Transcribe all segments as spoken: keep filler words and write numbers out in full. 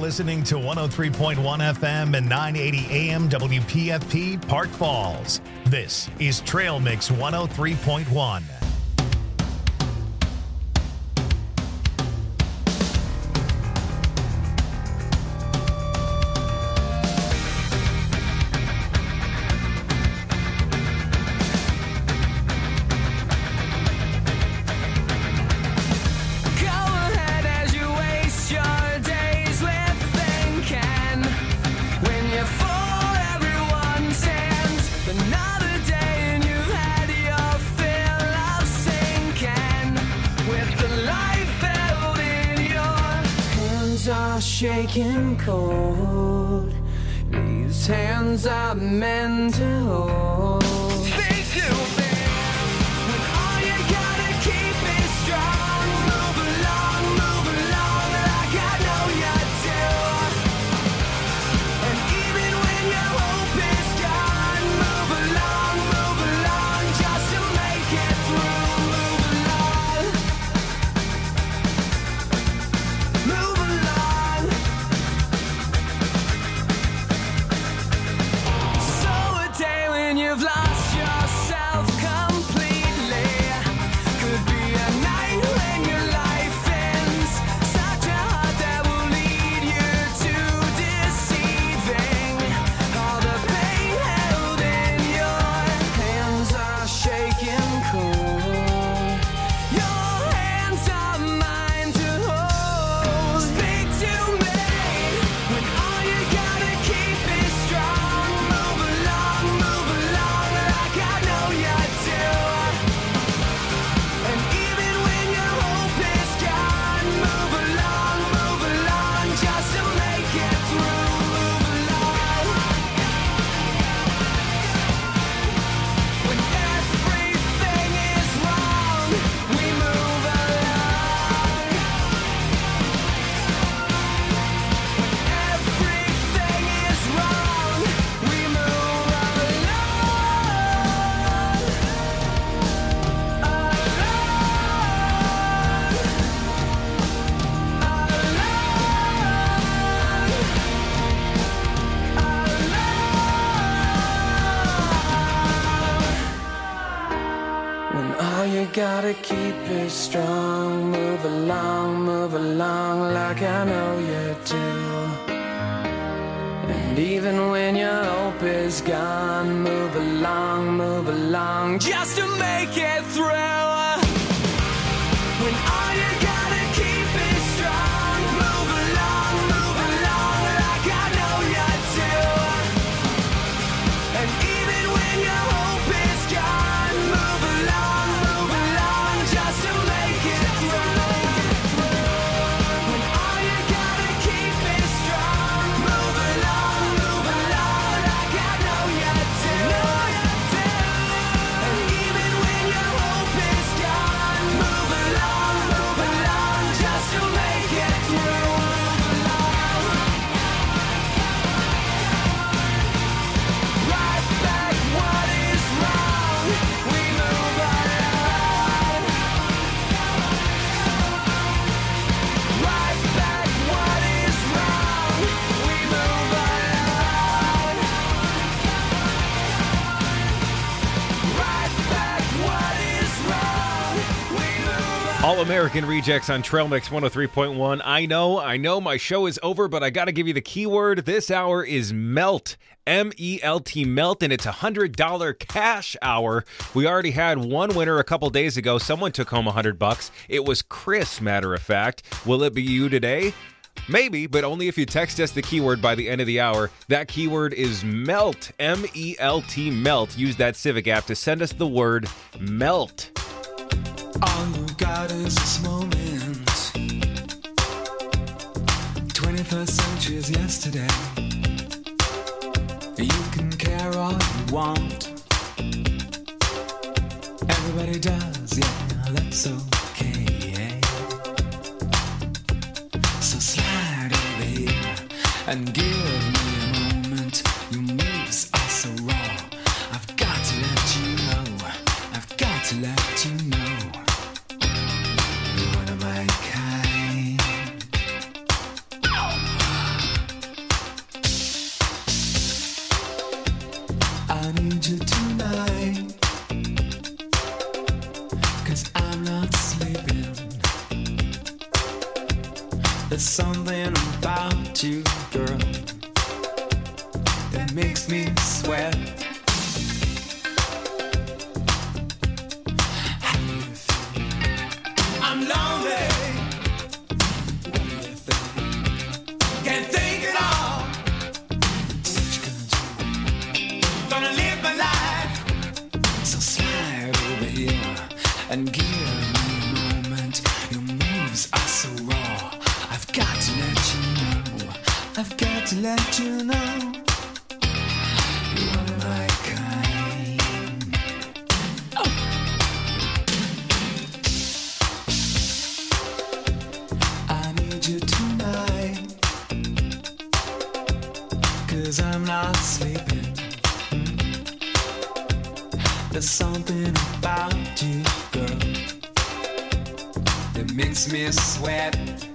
listening to one oh three point one F M and nine eighty A M W P F P Park Falls. This is Trail Mix one oh three point one. Shaking cold, these hands are meant to hold. They do, babe. When all you gotta keep is strong. Move along, move along, like I know you do. And even when your hope is gone, move along, move along, just to make it through. Move along, move along. You've lost yourself completely. Could be a night when your life ends. Such a heart that will lead you to deceiving. All the pain held in your hands are shaking cold. Your hands are mine to hold. Speak to me when all you gotta keep is strong. Move along, move along, like I know you do. And even when your hope is gone, move along, move along, just to make it through. Move along. When everything is wrong, we move along. When everything is wrong, we move When all you gotta keep is strong, move along, move along, like I know you do. And even when your hope is gone, move along, move along, just to make it through. When all you gotta keep is strong, move along, move along, like I know you do. And even when your hope is gone, move along, move along, just to make it through. When all you gotta keep is strong, move along, move along, like I know you do. And even when your hope is gone, move along, move along, just to make it through. Move along. Right back what is wrong, we move along. Right back what is wrong, we move along. Right back what is wrong, we move along. All American Rejects on Trail Mix one oh three point one. I know, I know my show is over, but I got to give you the keyword. This hour is MELT. M E L T, MELT, and it's a one hundred dollars cash hour. We already had one winner a couple days ago. Someone took home one hundred bucks. It was Chris, matter of fact. Will it be you today? Maybe, but only if you text us the keyword by the end of the hour. That keyword is MELT, M E L T, MELT. Use that Civic app to send us the word MELT. All you got is this moment. twenty-first century is yesterday. You can care all you want. Everybody does, yeah, that's okay. So slide over here and give me a moment. Your moves are so raw. I've got to let you know. I've got to let you know. You're one of my kind. There's something about you, girl, that makes me sweat. How do you feel? I'm lonely. What do you think? Can't think at all. What you gonna do? Gonna live my life. So slide over here and give me a moment. Your moves are so raw. I've got to let you know. I've got to let you know. You're my kind. Oh. I need you tonight, 'cause I'm not sleeping. There's something about you, girl, that makes me sweat.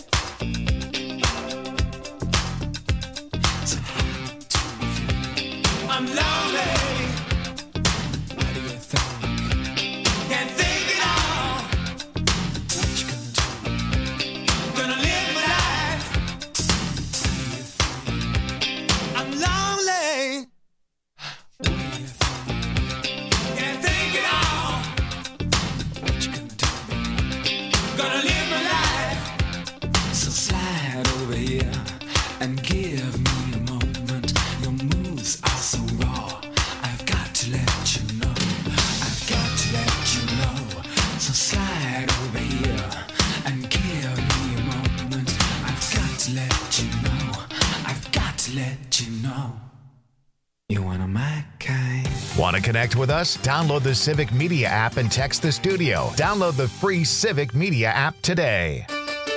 So how do you feel? I'm lonely. What do you think? Can't think at all. What you gonna do? Gonna live my life. How do you feel? I'm lonely. What do you think? Can't think at all. What you gonna do? Gonna live my life. So slide over here and give me a moment. Your moves are so raw. I've got to let you know. I've got to let you know. So slide over here and give me a moment. I've got to let you know. I've got to let you know. You wanna my kind. Want to connect with us? Download the Civic Media app and text the studio. Download the free Civic Media app today.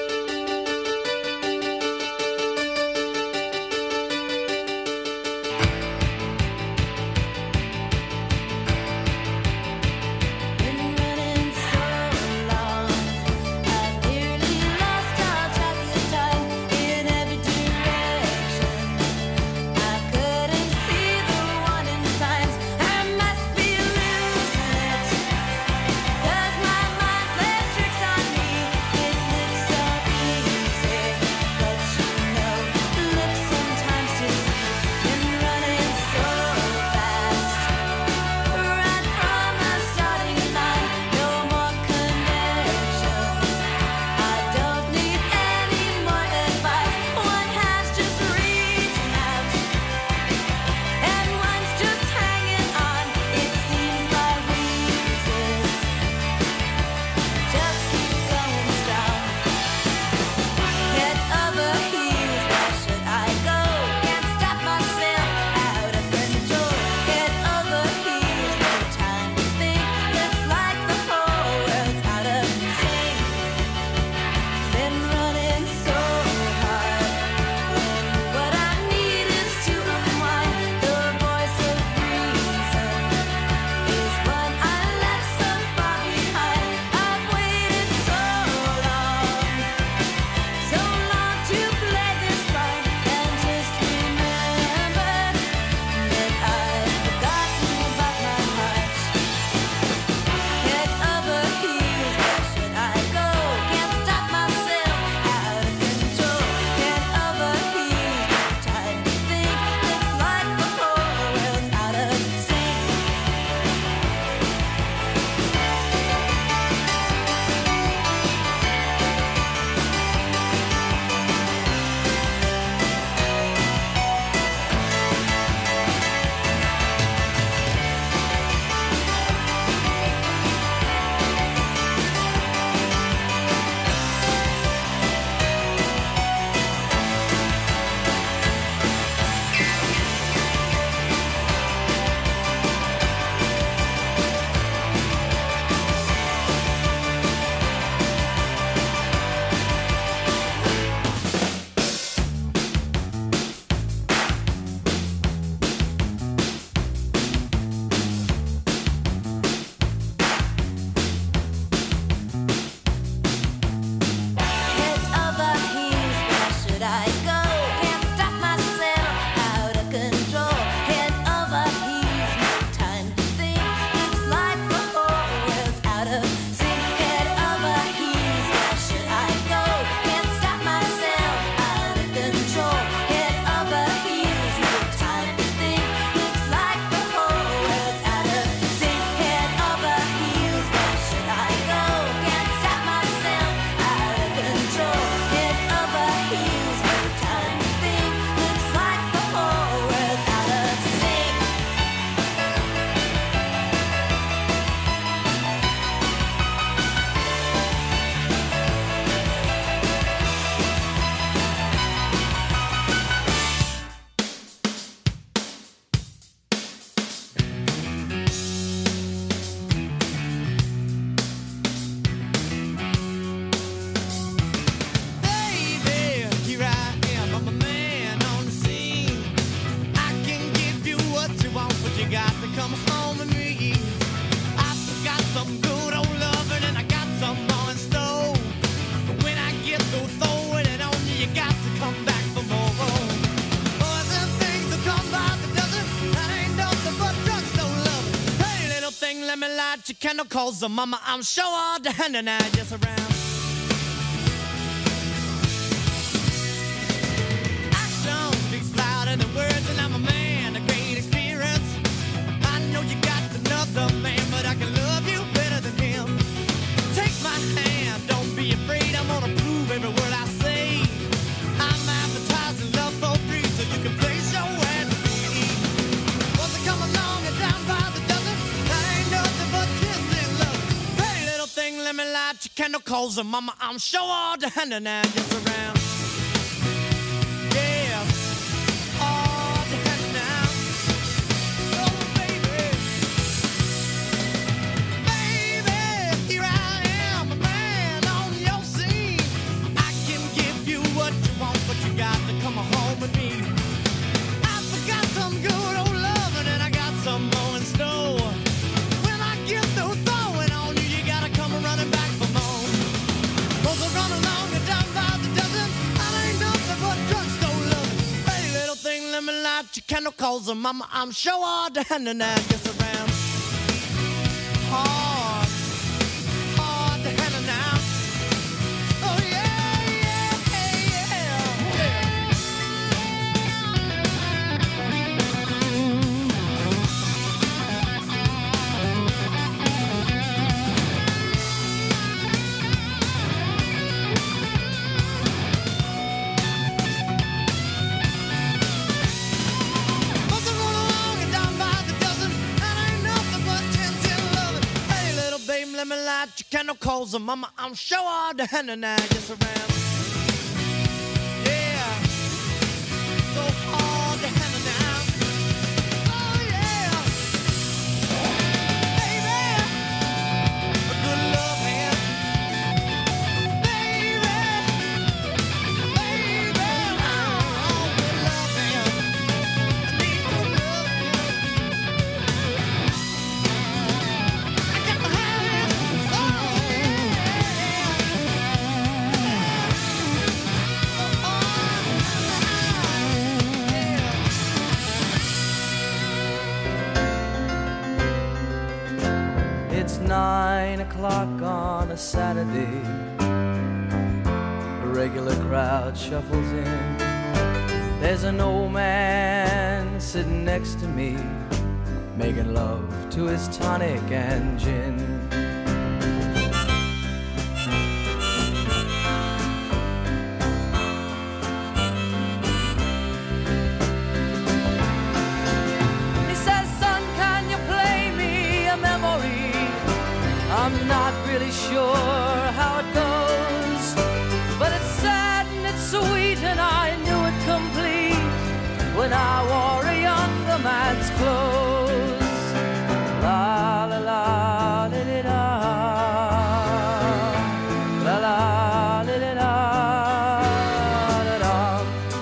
Been running so long, I've nearly lost all track of time in every direction. I couldn't see the warning signs. I must be losing it, 'cause my mind plays tricks on me. It your candle, cause the mama, I'm sure all the hand and I just around. Action speaks louder than words, and I'm a man, a great experience. I know you got another man, but I can love you better than him. Take my hand, don't be afraid, I'm gonna prove every word I say. I'm advertising love for free, so you can place your ad with me. Once I come along and down by the dozen, that ain't nothing but kissing love. Hey, little thing, let me light your candle, cause the mama, I'm sure all the hand and I just around. Yeah, all the hand now. Oh, baby. Baby, here I am, a man on your scene. I can give you what you want, but you got to come home with me. I forgot some good old loving, and I got some more in store. When I get through throwing on you, you gotta come running back for more. Cause I run along and down by the dozen, I ain't nothing but drugstore loving. Hey, little thing, let me light your candle, cause the mama, I'm sure all the hand and I just around. Hard, hard to handle now. Oh yeah, yeah, yeah, yeah. Must have run along and down by the dozen, and ain't nothing but ten, ten loving. Hey, little babe, let me light your candle, cause the mama, I'm sure all the hand and I just around. Yeah, so hard to handle now. Oh yeah, baby, a good love hand. Baby, baby, oh, good love hand. I need good love hand. I got to have it. Oh yeah. It's nine o'clock on a Saturday. A regular crowd shuffles in. There's an old man sitting next to me, making love to his tonic and gin. He says, son, can you play me a memory? I'm not really sure how it goes, but it's sad and it's sweet, and I knew it complete when I wore a younger man's clothes. La la la la la la la la la la la la.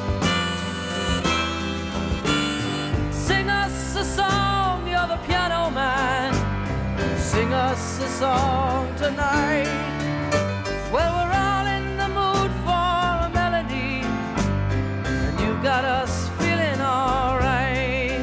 Sing us a song, you're the piano man. Sing us a song tonight. Well, we're all in the mood for a melody, and you've got us feeling alright.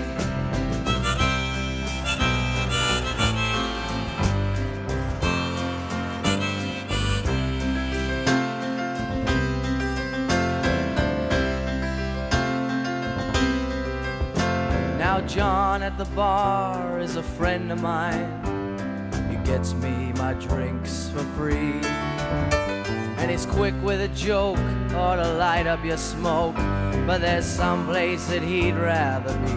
Now John at the bar is a friend of mine. He gets me my drinks for free, and he's quick with a joke or to light up your smoke, but there's some place that he'd rather be.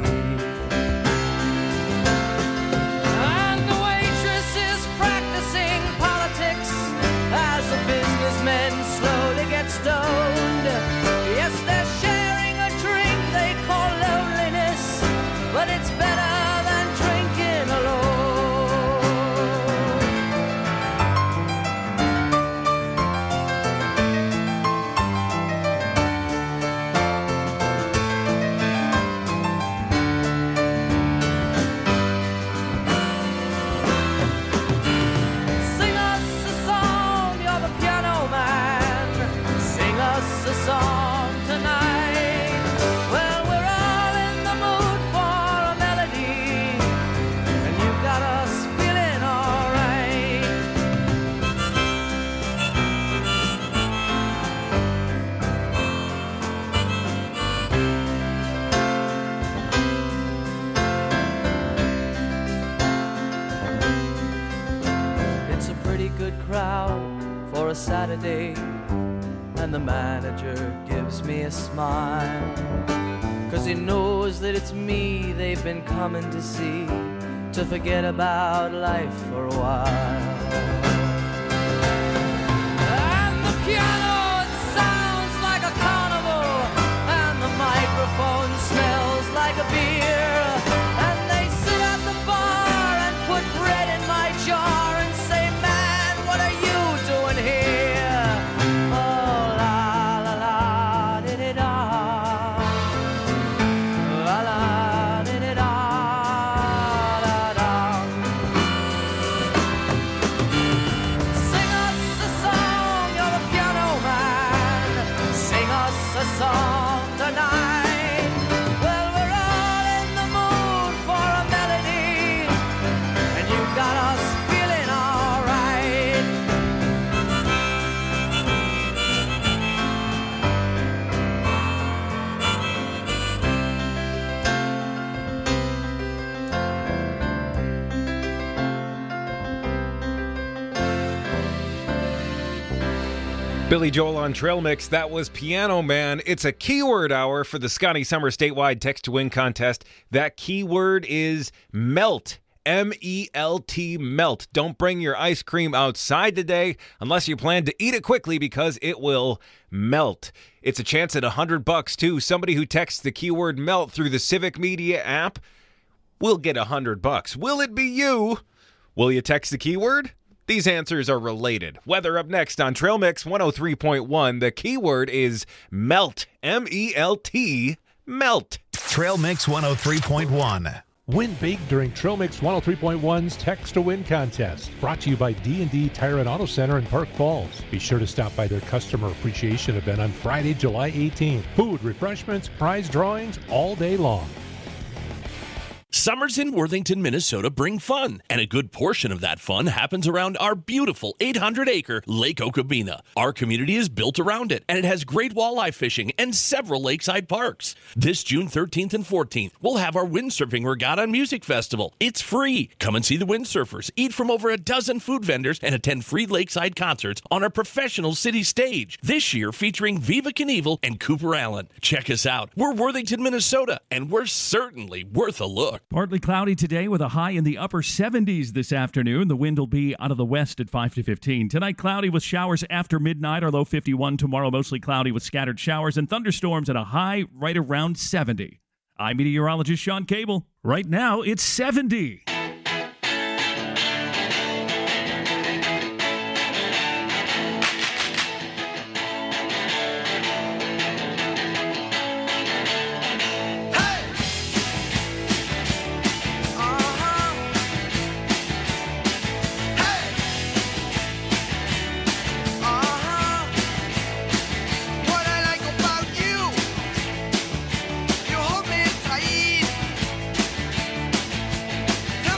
And the waitress is practicing politics as the businessmen slowly get stoned. Yes, they're sharing a drink they call loneliness, but it's better than drinking alone. pretty good crowd for a Saturday, and the manager gives me a smile, 'cause he knows that it's me they've been coming to see, to forget about life for a while. And the piano, it sounds like a carnival, and the microphone smells like a beer, and they sit at the bar and put bread in my jar and say, man, what are you doing here? Oh, la la la, di-di-da. La la, di-di-da, da-da. Sing us a song, you're a piano man. Sing us a song tonight. Well, we're all in the mood for a melody, and you got us feeling all right. Billy Joel on Trail Mix. That was Piano Man. It's a keyword hour for the Scotty Summer statewide text to win contest. That keyword is melt. M E L T, melt. Don't bring your ice cream outside today unless you plan to eat it quickly, because it will melt. It's a chance at a hundred bucks too. Somebody who texts the keyword melt through the Civic Media app will get a hundred bucks. Will it be you? Will you text the keyword? These answers are related. Weather up next on Trail Mix one oh three point one. The keyword is melt. M E L T, melt. Trail Mix one oh three point one. Win big during Trail Mix one oh three point one's Text to Win contest. Brought to you by D and D Tire and Auto Center in Park Falls. Be sure to stop by their customer appreciation event on Friday, July eighteenth. Food, refreshments, prize drawings all day long. Summers in Worthington, Minnesota bring fun, and a good portion of that fun happens around our beautiful eight hundred acre Lake Okabena. Our community is built around it, and it has great walleye fishing and several lakeside parks. This June thirteenth and fourteenth, we'll have our Windsurfing Regatta and Music Festival. It's free. Come and see the windsurfers, eat from over a dozen food vendors, and attend free lakeside concerts on our professional city stage. This year featuring Viva Knievel and Cooper Allen. Check us out. We're Worthington, Minnesota, and we're certainly worth a look. Partly cloudy today with a high in the upper seventies this afternoon. The wind will be out of the west at five to fifteen. Tonight, cloudy with showers after midnight, or low fifty-one. Tomorrow, mostly cloudy with scattered showers and thunderstorms at a high right around seventy. I'm meteorologist Sean Cable. Right now, it's seventy. What I like about you, you hold me tight.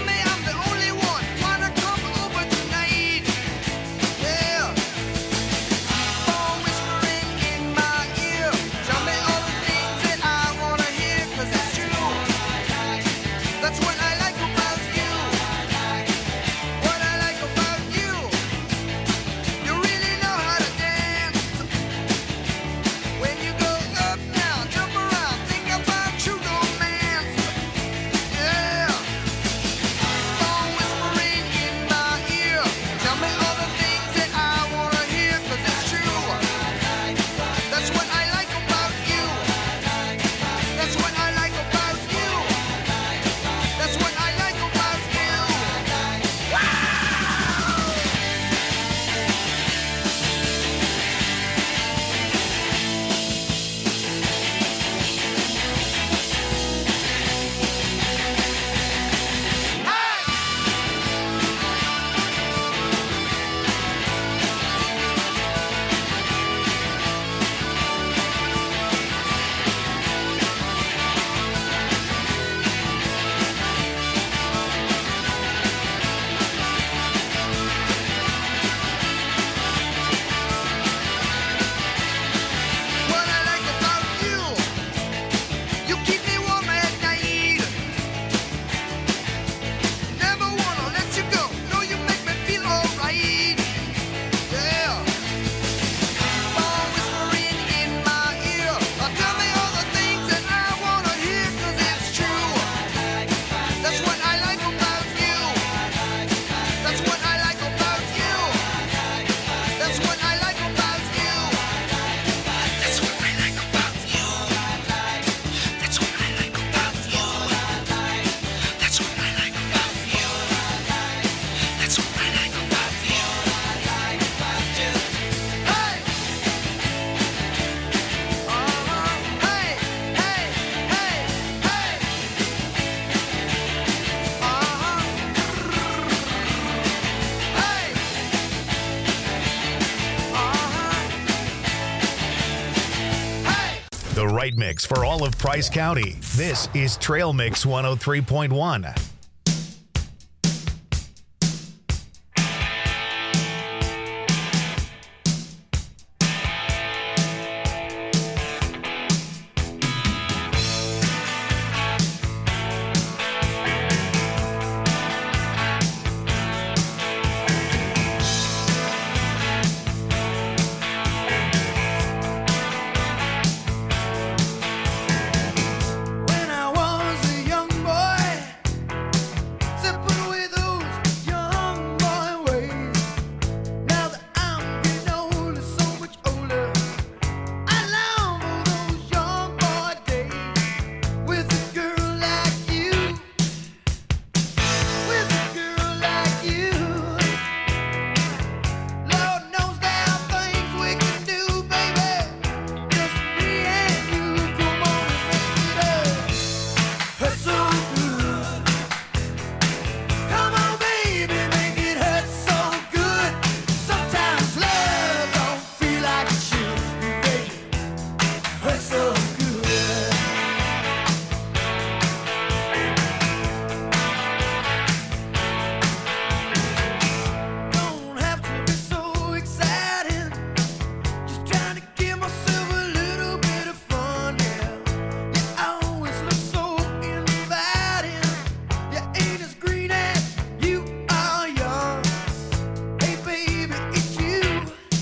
right mix for all of Price County. This is Trail Mix one oh three point one. When I was a young boy, sipping away those young boy ways. Now that I'm getting older, so much older, I long for those young boy days with a girl like you, with a girl like you. Lord knows there are things we can do, baby, just me and you. Come on and make it up. Hurt so good. Come on, baby, make it hurt so good. Sometimes love don't feel like it should, baby. Hurt so good. Don't have to be so exciting. Just trying to give myself a little bit of fun, yeah. You always look so inviting. You ain't as green as you are young. Hey, baby, it's you.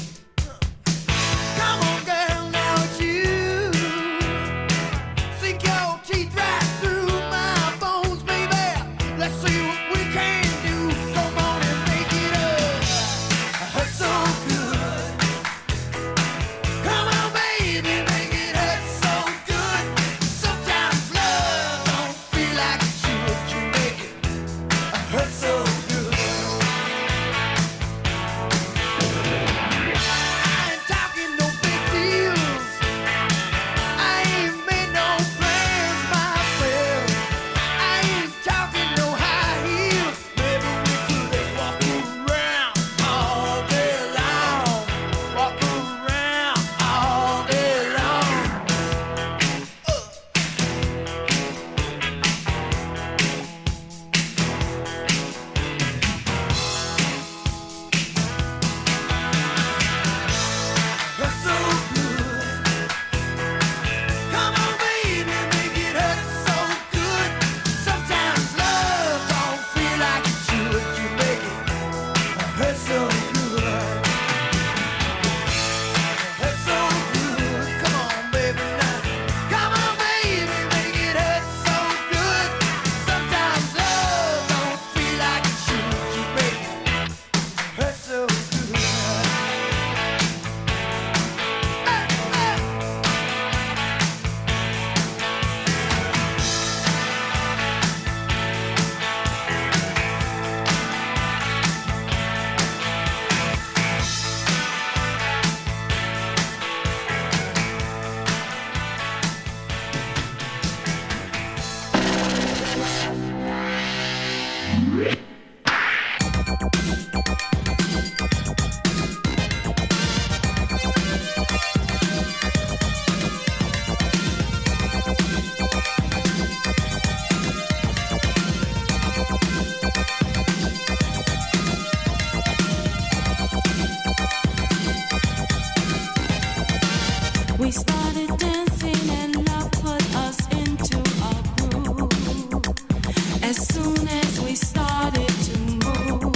Come on, girl, now it's you. Sink your teeth right through my bones, baby. Let's see what we can do. Come on and make it up. Hurt so good. Come on, baby, make it hurt so good. Sometimes love don't feel like it should. You make it hurt so good. I ain't talking no big deals. I ain't made no plans myself. I ain't talking no high heels. Maybe we could walk around all day long. Walk around all day long. Hurt so good. Come on, baby, make it hurt so good. Sometimes love don't feel like it should. You make it hurt so good. Hurt so good. Come on, baby, now. Come on, baby, make it hurt so good. Sometimes love don't feel like it should. You make it hurt so good. Hey, hey. We started dancing and love put us into a groove. As soon as we started to move,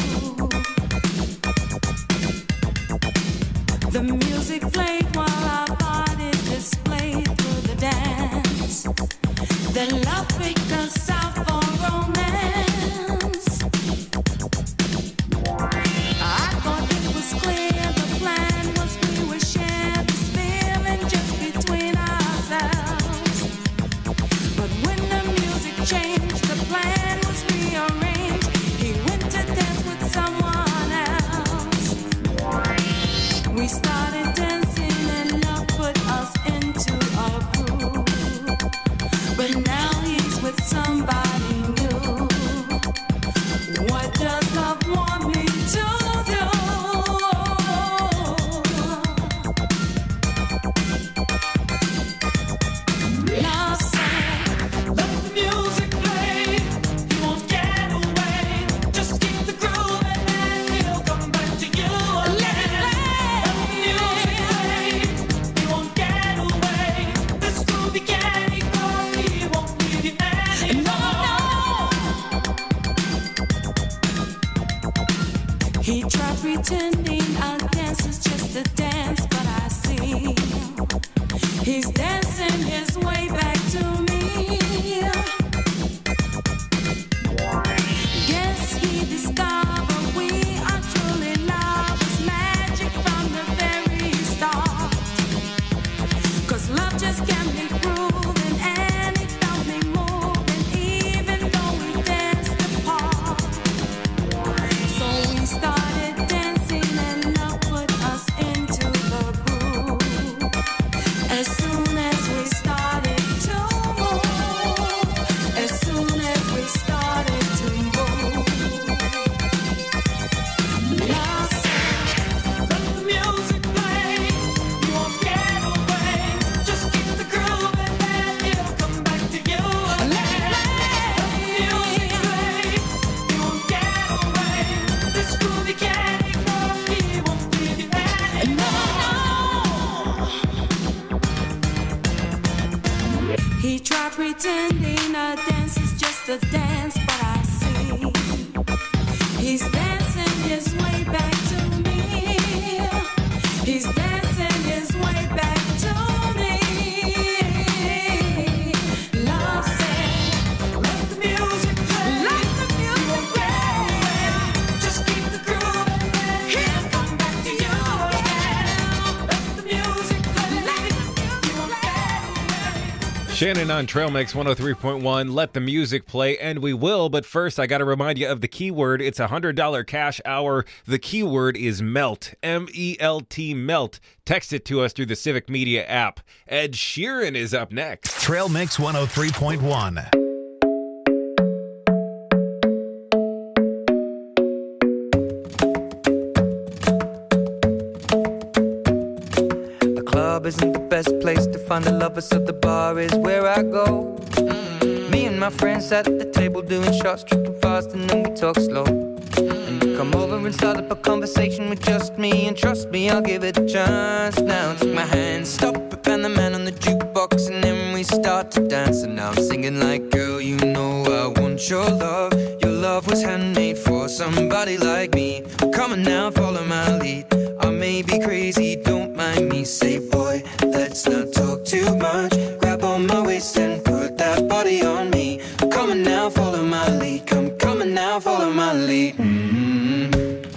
the music played while our bodies displayed through the dance. Then love picked us out for romance. I thought it was clear the plan was we would share this feeling just between ourselves. But when the music changed, the plan was rearranged. He went to dance with someone else. We started to dance, but I see he's dancing his way back to me. Yes, he discovered we are truly lovers, magic from the very start. 'Cause love just can't be proven, and it felt me moving, even though we danced apart. So we started dancing, and love put us into the groove. As soon as we started to move, as soon as we started to move, love said, let the music play. You won't get away. Just keep the groove and then it'll come back to you again. Let the music play. You won't get away. This groove you can't ignore. He won't leave you anymore. He tried pretending a dance is just a dance, but I see he's dancing his way back to me. He's dancing his way back to me. Love said, let the music play. Let the music play. Just keep the groove and then he'll come back to you again. Let the music play. Let the music play. Shannon on Trail Mix one oh three point one. Let the music play, and we will. But first, I got to remind you of the keyword. It's a one hundred dollars cash hour. The keyword is melt. M E L T, melt. Text it to us through the Civic Media app. Ed Sheeran is up next. Trail Mix one oh three point one. The club isn't the best place to find a lover, so the bar is where I go. Me and my friends sat at the table doing shots, tripping fast, and then we talk slow. And you come over and start up a conversation with just me, and trust me, I'll give it a chance. Now take my hand, stop it, and the man on the jukebox, and then we start to dance. And now I'm singing like, girl, you know I want your love. Your love was handmade for somebody like me. Come on now, follow my lead. I may be crazy, don't mind me. Say, boy, let's not talk too much. Grab on my waist and put that body on me. Come on now, follow my lead. Come, come on now, follow my lead. Mm-hmm.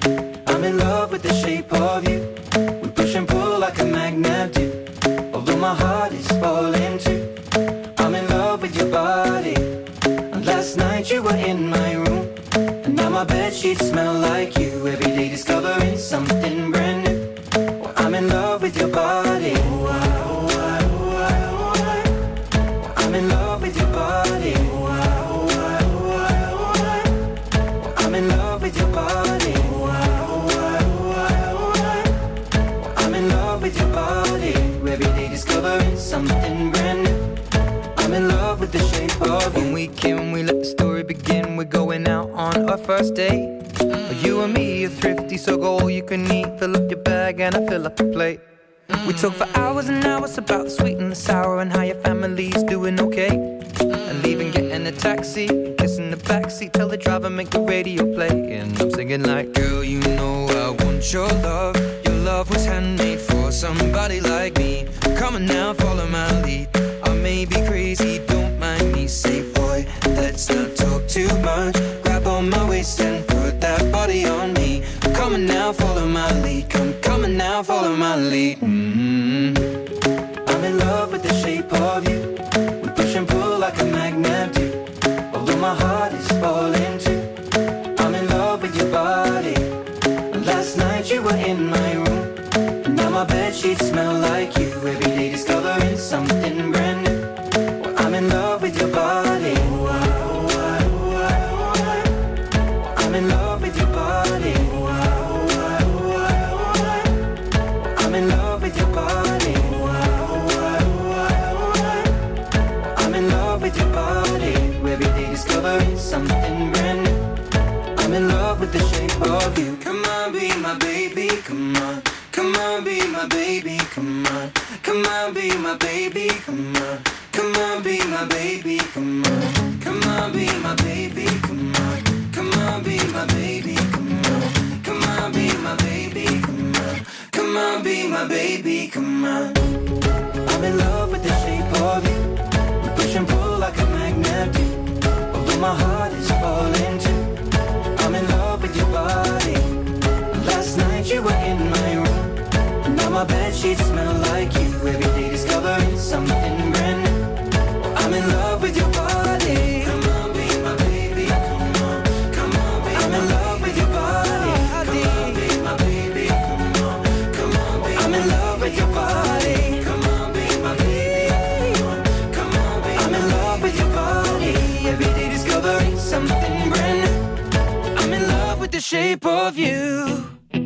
I'm in love with the shape of you. We push and pull like a magnet do. Although my heart is falling too. I'm in love with your body. And last night you were in my room, and now my bedsheets smell like you. Every day discovering something brand new. Well, I'm in love with your body. Oh, I, oh, I, oh, I, oh, I. Well, I'm in love with your body. Oh, I, oh, I, oh, I, oh, I. Well, I'm in love with your body. Oh, I, oh, I, oh, I, oh, I. Well, I'm in love with your body. Every day discovering something brand new. I'm in love with the shape of you. When we came, we let the story begin. We're going out on our first date. But you and me are thrifty, so go all you can eat. Fill up your bag and I fill up the plate. We talk for hours and hours about the sweet and the sour, and how your family's doing okay. And leaving, getting a taxi, kissing the backseat, tell the driver make the radio play. And I'm singing like, girl, you know I want your love. Your love was handmade for somebody like me. Come on now, follow my lead. I may be crazy, don't mind me. Say, boy, let's not talk too much. Grab on my waist and put that body on me. Come on now, follow my lead. Come, come on now, follow my lead. Mm-hmm. I'm in love with the shape of you. We push and pull like a magnet do. Although my heart is falling too. I'm in love with your body. Last night you were in my room, and now my bedsheets smell like you. Every day discovering something brand new. Well, I'm in love with your body. Oh, I, oh, I, oh, I, oh, I. Well, I'm in love with your body. Oh, I, oh, I, oh, I, oh, I. Well, I'm in love with your body. Oh, I, oh, I, oh, I, oh, I. Well, I'm in love with your body. Every day discovering something brand new. I'm in love with the shape of you. Come on, be my baby, come on. Come on, be my baby, come on. Come on, be my baby, come on. Come on, be my baby, come on. Come on, be my baby, come on. Come on, be my baby, come on. Come on, be my baby, come on. Come on, on, be my baby, come on. I'm in love with the shape of you. We push and pull like a magnet do. Although my heart is falling too. I'm in love with your body. Last night you were in my room. Now my bedsheets smell like you. Every day discovering something brand new. I'm in love with your body. Come on, be my baby. Come on, come on, be I'm in love with your body. Come on, be my baby. Come on, come on, be I'm in love with your body. Come on, be my baby. Come on, come on, be I'm in love with your body. Every day discovering something brand new. I'm in love with the shape of you.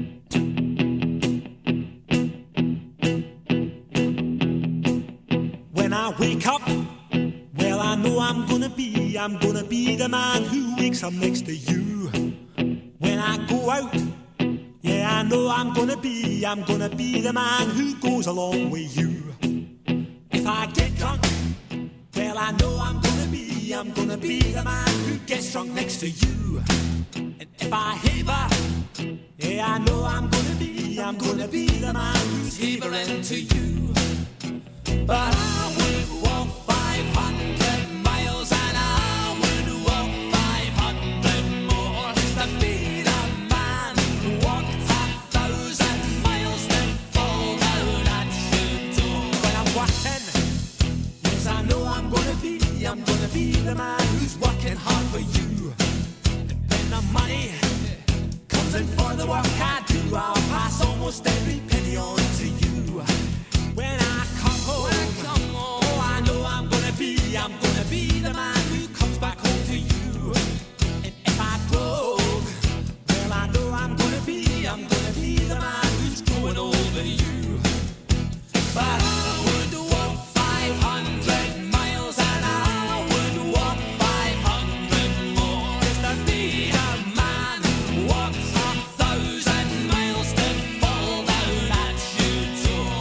When I wake up, well, I know I'm gonna be, I'm gonna be the man who wakes up next to you. When I go out, yeah, I know I'm gonna be, I'm gonna be the man who goes along with you. If I get drunk, well, I know I'm gonna be, I'm gonna be the man who gets drunk next to you. And if I haver, yeah, I know I'm gonna be, I'm gonna be the man who's havering to you. But I would walk five hundred miles and I would walk five hundred more just to be the man who walked a thousand miles to fall down at your door. When I'm working, yes, I know I'm gonna be, I'm gonna be the man who's working hard for you. And when the money comes in for the work I do, I'll pass almost every penny on to you. When I come home, oh, I know I'm gonna be, I'm gonna be the man who comes back home to you. And if I broke, well, I know I'm gonna be, I'm gonna be the man who's going over you. But I would walk five hundred miles and I would walk five hundred more just to be the man who walks a thousand miles to fall down at your door.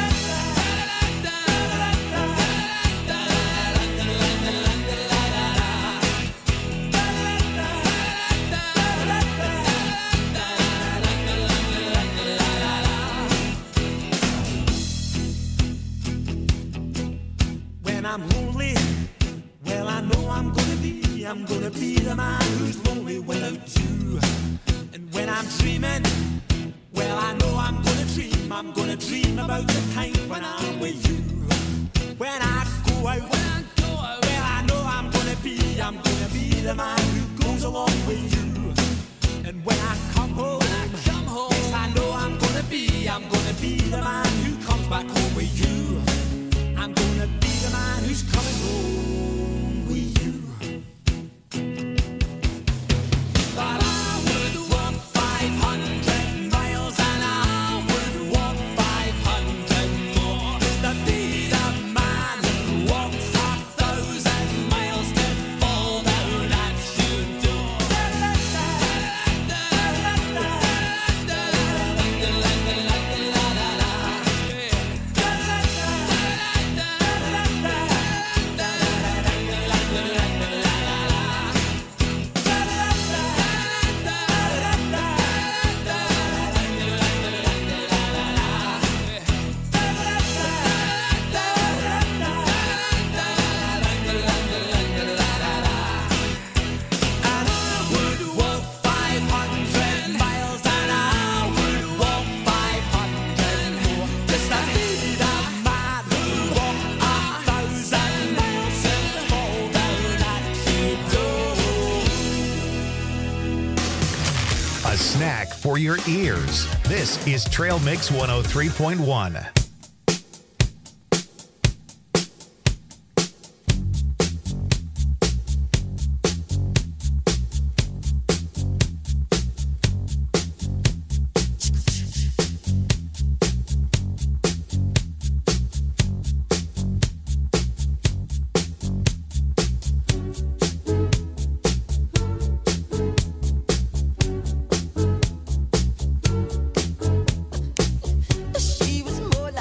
When I'm lonely, well, I know I'm gonna be, I'm gonna be the man who's lonely without you. And when I'm dreaming, well, I know I'm gonna dream, I'm gonna dream about the time when I'm with you. When I go out, when I go out, well, I know I'm gonna be, I'm gonna be the man who goes along with you. And when I come home, when I come home, yes, I know I'm gonna be, I'm gonna be the man who comes back home with you. I'm gonna be the man who's coming home with you. But I would walk five hundred miles and I would walk five hundred more just to be the man who walks a thousand miles to fall down at your door. And I would walk five hundred miles and I would walk five hundred more just to be the man who walked a thousand miles and fall down at your door. A snack for your ears. This is Trail Mix one oh three point one. She was more like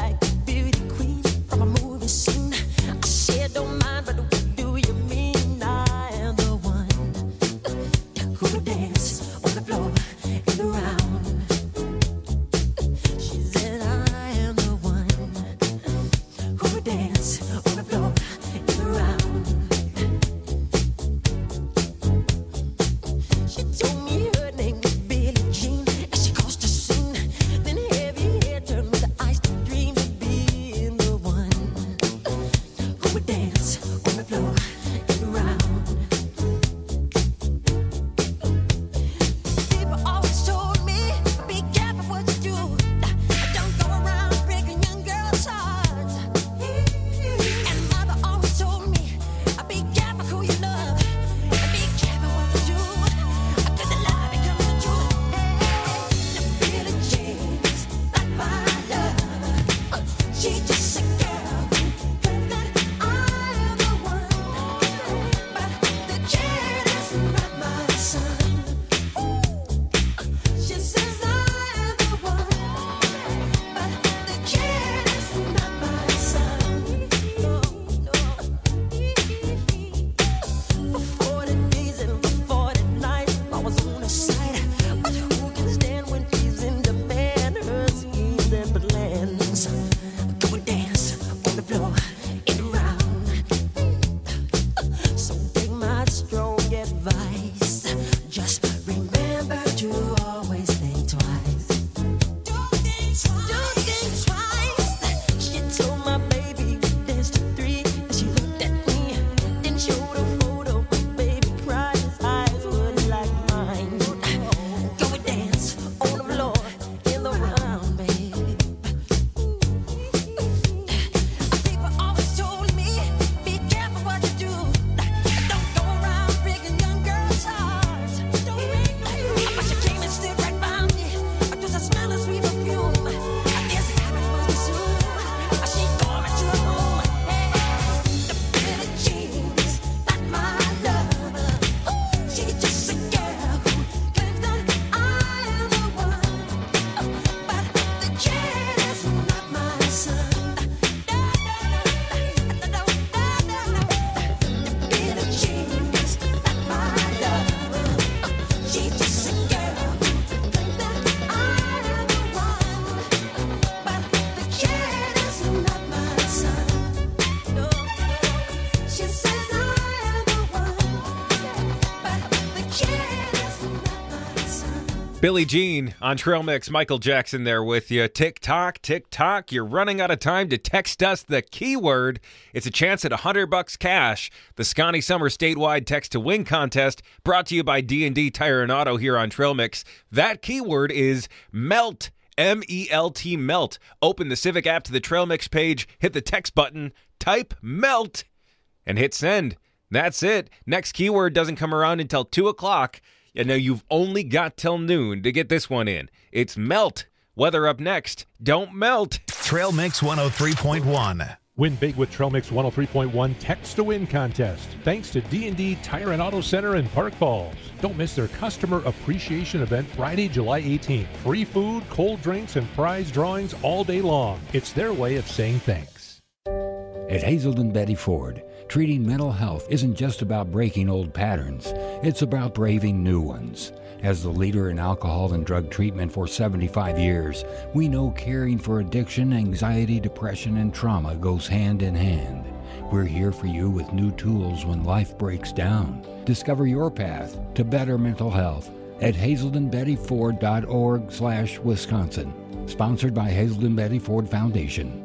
Billie Jean on Trail Mix. Michael Jackson there with you. Tick tock, tick tock. You're running out of time to text us the keyword. It's a chance at one hundred bucks cash. The Scotty Summer statewide text to win contest brought to you by D and D Tire and Auto here on Trail Mix. That keyword is melt. M E L T, melt. Open the Civic app to the Trail Mix page, hit the text button, type melt, and hit send. That's it. Next keyword doesn't come around until two o'clock. And now you've only got till noon to get this one in. It's melt. Weather up next. Don't melt. Trail Mix one oh three point one. Win big with Trail Mix one oh three point one Text to Win contest. Thanks to D and D Tire and Auto Center in Park Falls. Don't miss their Customer Appreciation Event Friday, July eighteenth. Free food, cold drinks, and prize drawings all day long. It's their way of saying thanks. At Hazelden Betty Ford, treating mental health isn't just about breaking old patterns. It's about braving new ones. As the leader in alcohol and drug treatment for seventy-five years, we know caring for addiction, anxiety, depression, and trauma goes hand in hand. We're here for you with new tools when life breaks down. Discover your path to better mental health at hazelden betty ford dot org slash Wisconsin. Sponsored by Hazelden Betty Ford Foundation.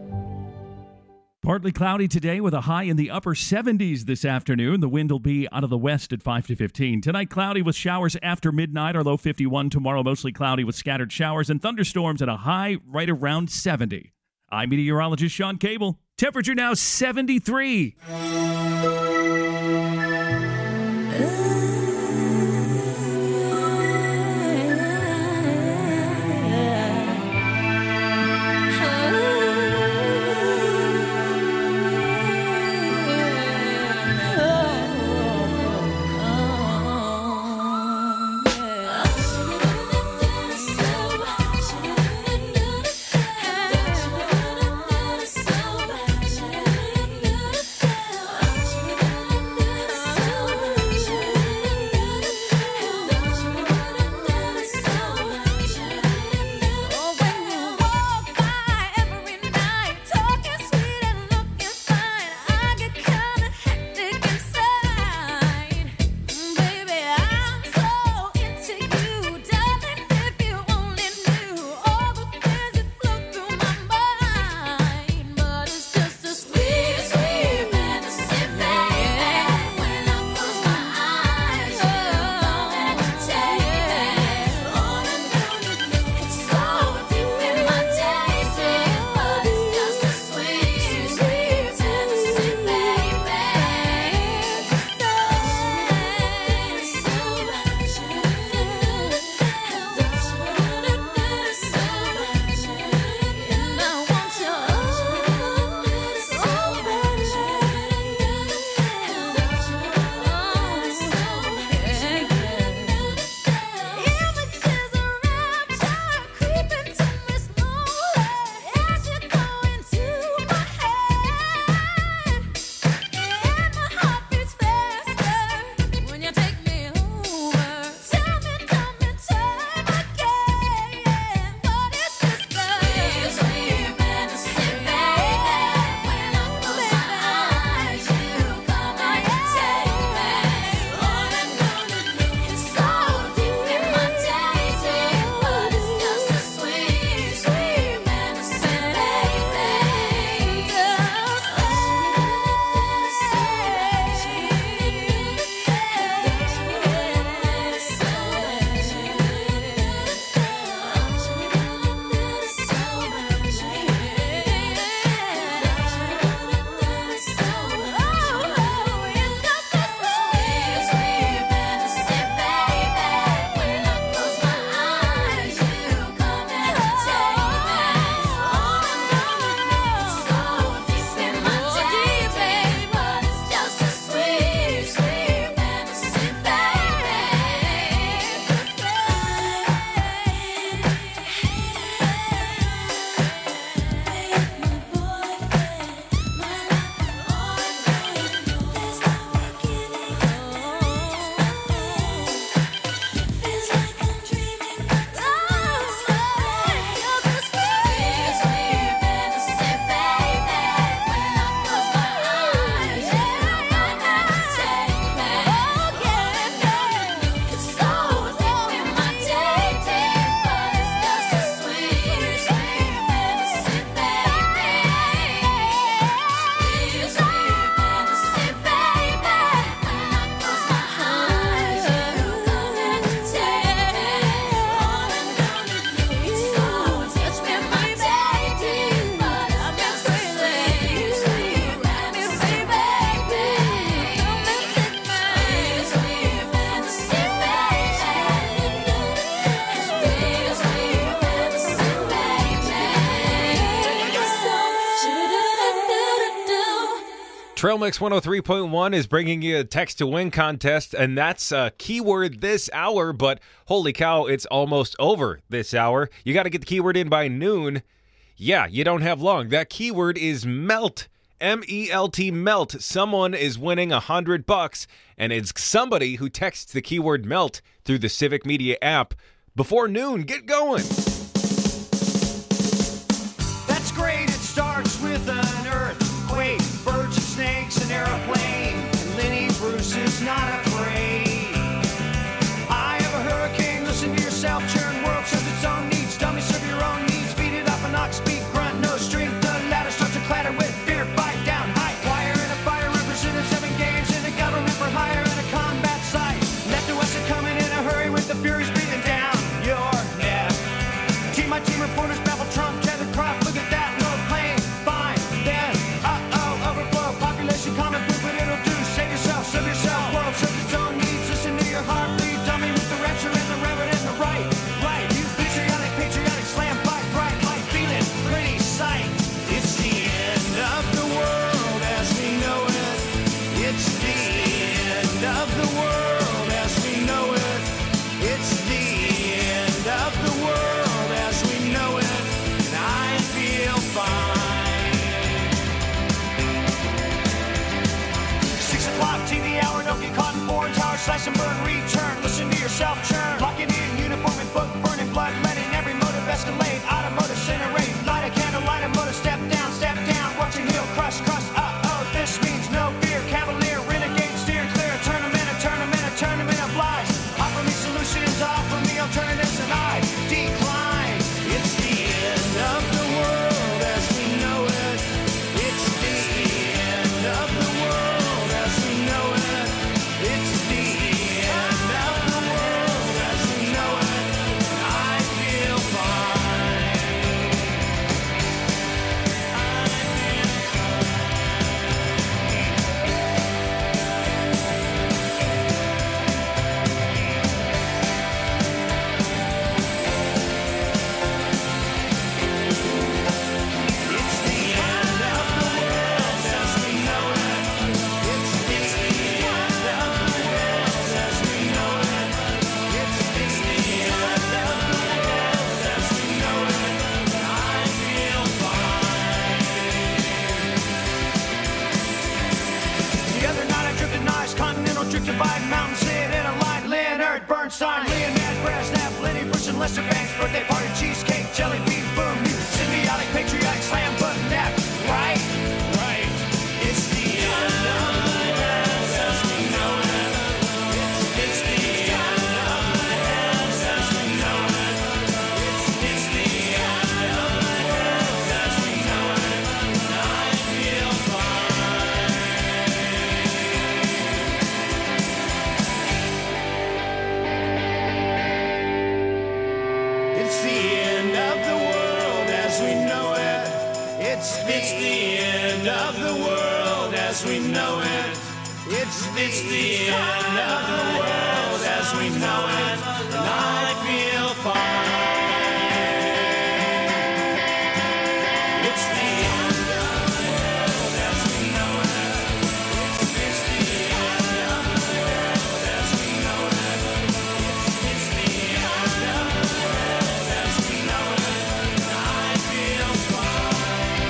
Partly cloudy today with a high in the upper seventies this afternoon. The wind will be out of the west at five to fifteen. Tonight, cloudy with showers after midnight, our low fifty-one. Tomorrow, mostly cloudy with scattered showers and thunderstorms at a high right around seventy. I'm meteorologist Sean Cable. Temperature now seventy-three. So Trail Mix one oh three point one is bringing you a text to win contest, and that's a keyword this hour, but holy cow, it's almost over this hour. You got to get the keyword in by noon. Yeah, you don't have long. That keyword is melt. M E L T, melt. Someone is winning a hundred bucks, and it's somebody who texts the keyword melt through the Civic Media app before noon. Get going. That's great, it starts with an earthquake, birds and snakes, an airplane, and Lenny Bruce is not afraid. I have a hurricane, listen to yourself, churn, world serves its own needs, dummy serve your own needs, beat it up an ox, speak, grunt, no strength, the ladder starts to clatter with fear, bite down, high, wire and a fire, represented seven games in the government for hire and a combat site, left to us are coming in a hurry with the furies breathing down your neck. Team my team reporters babble Trump, Kevin Crop, look at that, no plane, fine, then, uh-oh, overflow, population common food, but it'll do, save yourself, serve yourself, world serves its own needs, listen to your heartbeat, dummy with the rapture and the reverend and the right, right, you patriotic, patriotic, slam, fight, bright, light, feeling, pretty sight, it's the end of the world as we know it, it's the end of the world as we know it, it's the end of the world as we know it, and I feel fine. Six o'clock, T V hour, don't get caught in foreign tower, slash and burn, return, listen to yourself churn, locking in, uniform and book, burning blood, letting every motive escalate, automotive incinerate, light a candle, light a motor, step down, step down, watch your heel, crush, crush, uh-oh, this means no fear, cavalier, renegade, steer clear, a tournament, a tournament, a tournament of lies, offer me solutions, offer me alternatives, and I decline, it's the end of the world as we know it, it's the end of the world as we know it, it's the end of the world as we know it, and I feel fine. It's the end of the world as we know it. It's the end of the world as we know it. It's the end of the world as we know it. And I feel fine. The other night I drifted nice, continental drift divide, mountain sit in a line, Leonard Bernstein, Leonard Brezhnev, Lenny Bruce and Lester Banks, birthday party, cheesecake, jelly bean, boom, you symbiotic, patriotic, slam button, nap, right? Right. It's the end of the world as we know it. It's, it's the end of the world as we know it. It's, it's the end of the world as we know it. And I feel fine. It's the end of the world as we know it. It's, it's the end of the world as we know it. It's, it's the end of the world as we know it. And I feel fine. It's the end of the world as we know it. It's, it's the end of the world as we know it. It's, it's the end of the world as we know it. And I feel fine.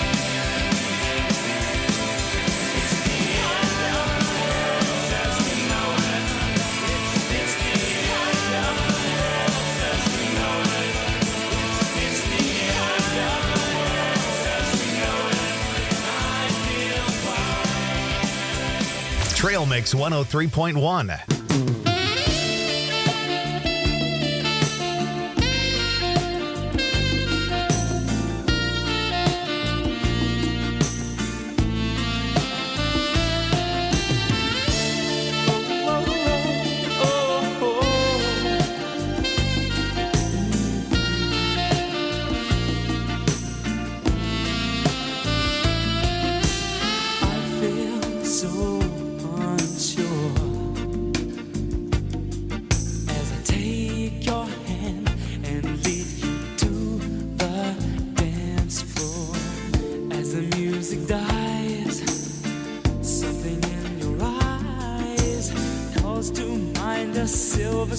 It's the end of the world as we know it. It's, it's the end of the world as we know it. It's, it's the end of the world as we know it. And I feel fine. Trail Mix one oh three point one. I feel so unsure.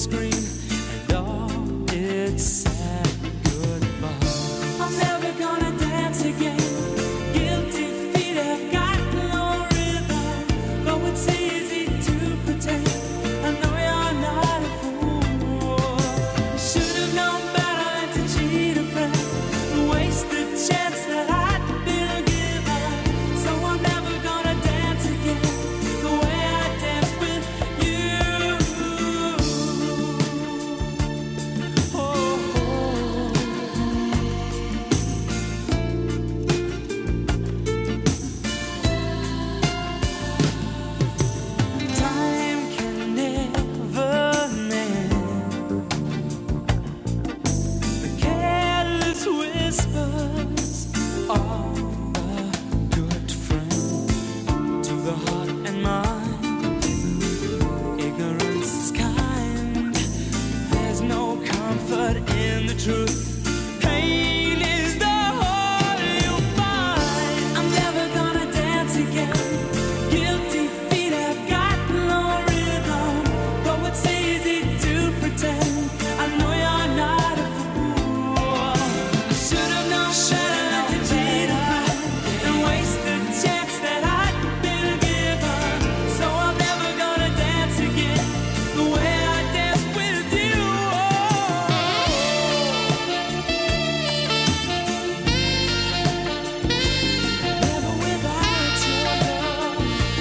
screen, and all it's sad goodbye. I'm never gonna dance again. Guilty feet have got no rhythm, though it's easy to pretend. I know you're not a fool. You should have known better than to cheat a friend and waste the chance that I'd been given. So I'm never gonna dance again the way I danced with you. Oh, time can never mend the careless whispers of a good friend to the heart and mind. Ignorance is kind. There's no comfort in the truth. Pain is the whole you'll find. I'm never gonna dance again. Guilty feet have got no rhythm, though it's easy to pretend. I know you're not a fool. I should have known better than to cheat a friend and waste the chance that I'd been given. So I'm never gonna dance again the way I danced with you. Never without your love.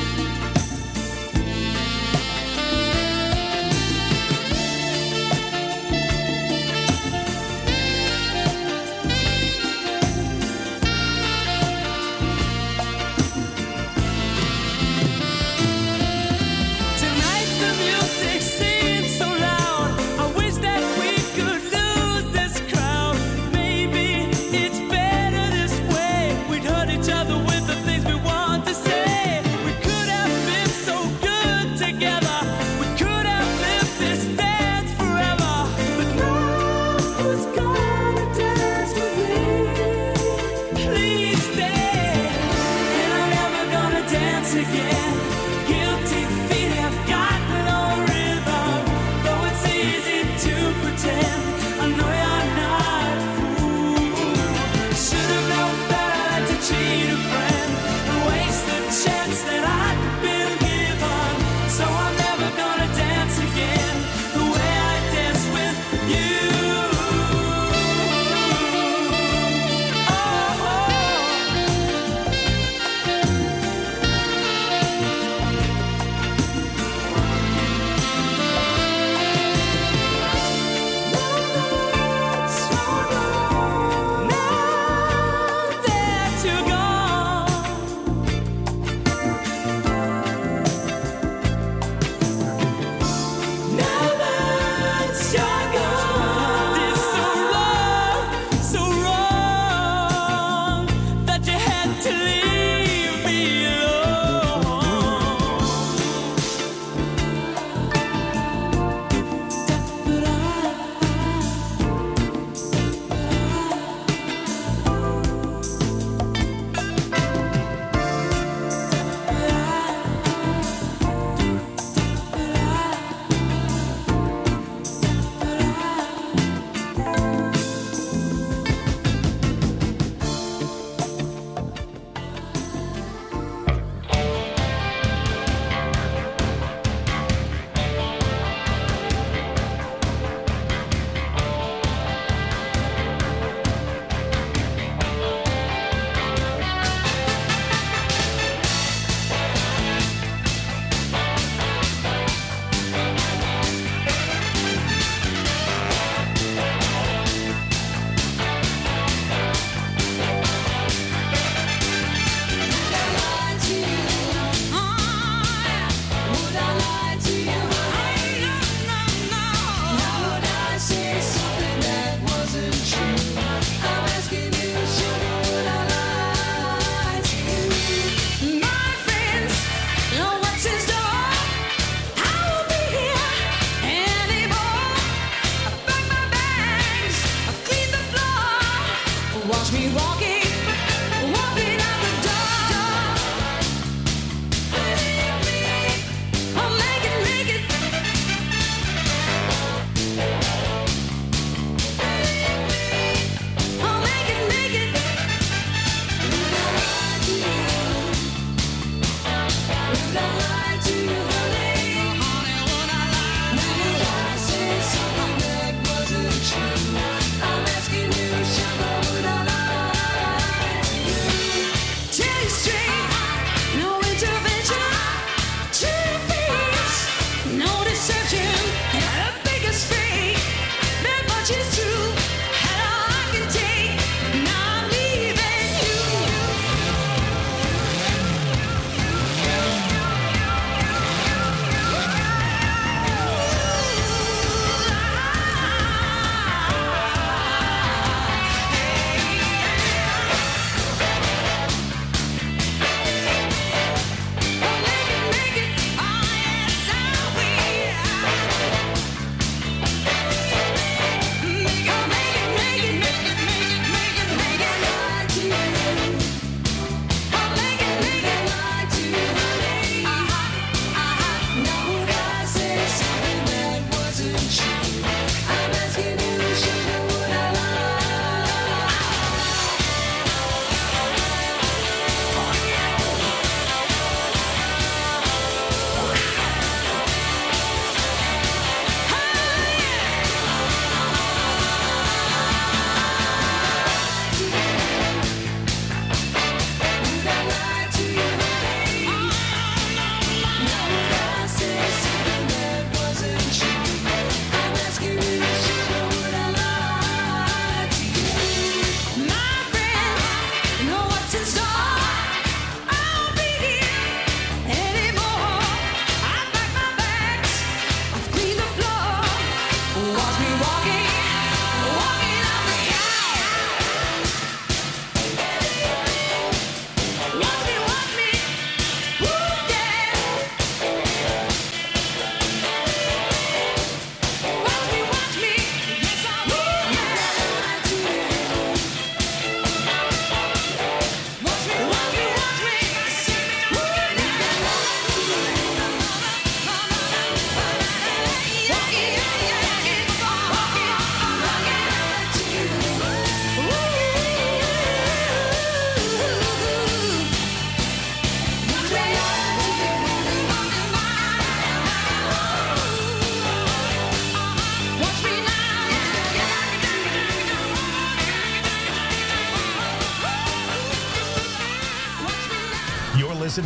Tonight the music seems so loud. I wish that we could lose this crowd. Maybe it's better this way. We'd hurt each other with the things we want to say. We could have been so good together. We could have lived this dance forever. But now who's gonna dance with me? Please stay. And I'm never gonna dance again. Guilty feet have got no rhythm, though it's easy to pretend. I know you're not a fool. Should have known better than to cheat a friend and waste the chance that I'd been given. So I'm never gonna dance again the way I danced with you. Now that you're gone, now that you're gone, it's so wrong, so wrong that you had to leave me You're listening